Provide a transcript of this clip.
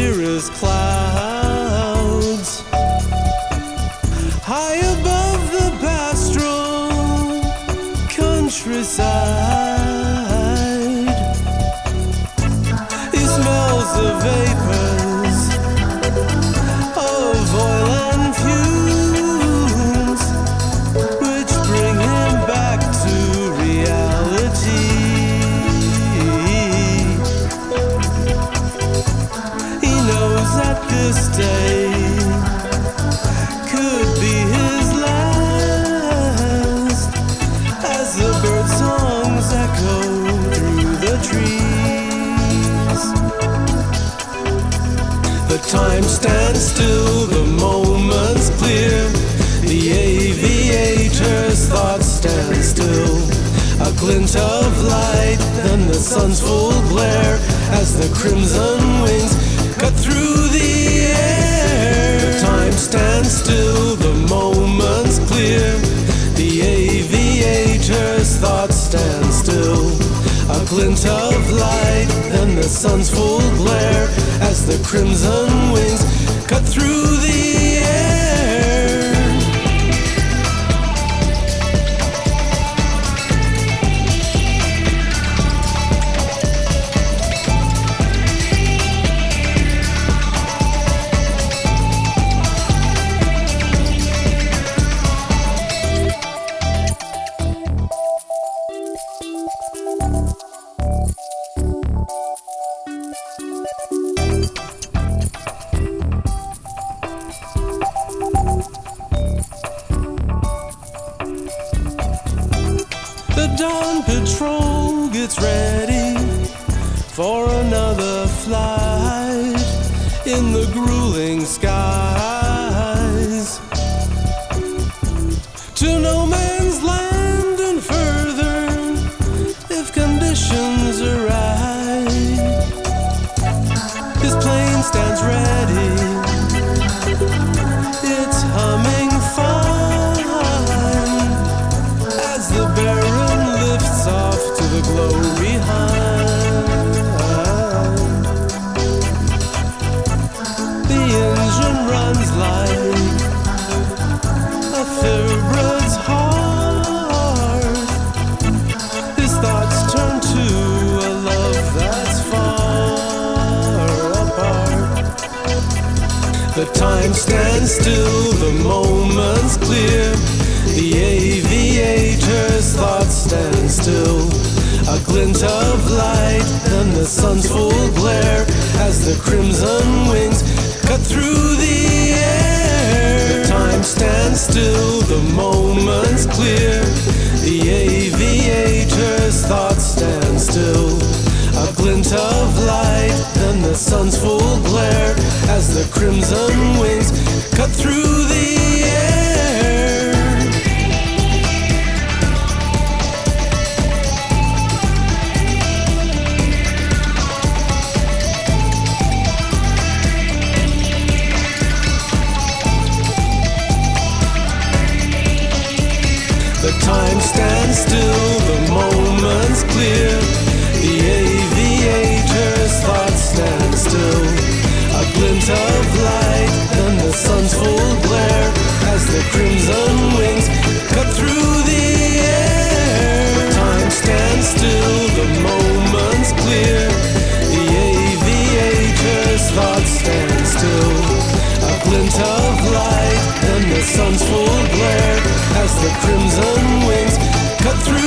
clear as clouds. High above the pastoral countryside, he smells the vapors of oil and fumes, which bring him back to reality. He knows that this day could be his last, as the bird songs echo through the trees. The time stands still, the moment's clear. The aviator's thoughts stand still. A glint of light, then the sun's full glare, as the crimson wings cut through the air. The time stands still, the moment's clear. The aviator's thoughts stand still. A glint of light, then the sun's full glare, as the crimson wings cut through the air. The dawn patrol gets ready for another flight in the grueling skies to no man's land and further, if conditions are right. His plane stands ready, it's humming fine as the Baron lifts off to the glow behind. The engine runs like a thoroughbred's heart. His thoughts turn to a love that's far apart. The time stands still, the moment's clear. The aviator's thoughts stand still. A glint of light, then the sun's full glare, as the crimson wings cut through the air. The time stands still, the moment's clear. The aviator's thoughts stand still. A glint of light, then the sun's full glare, as the crimson wings cut through the air. The time stands still, the moment's clear. The aviator's thoughts stand still. A glint of light, then the sun's full glare, as the crimson wings cut through the air. The time stands still, the moment's clear. The aviator's thoughts stand still. A glint of light, then the sun's full glare, as the crimson wings cut through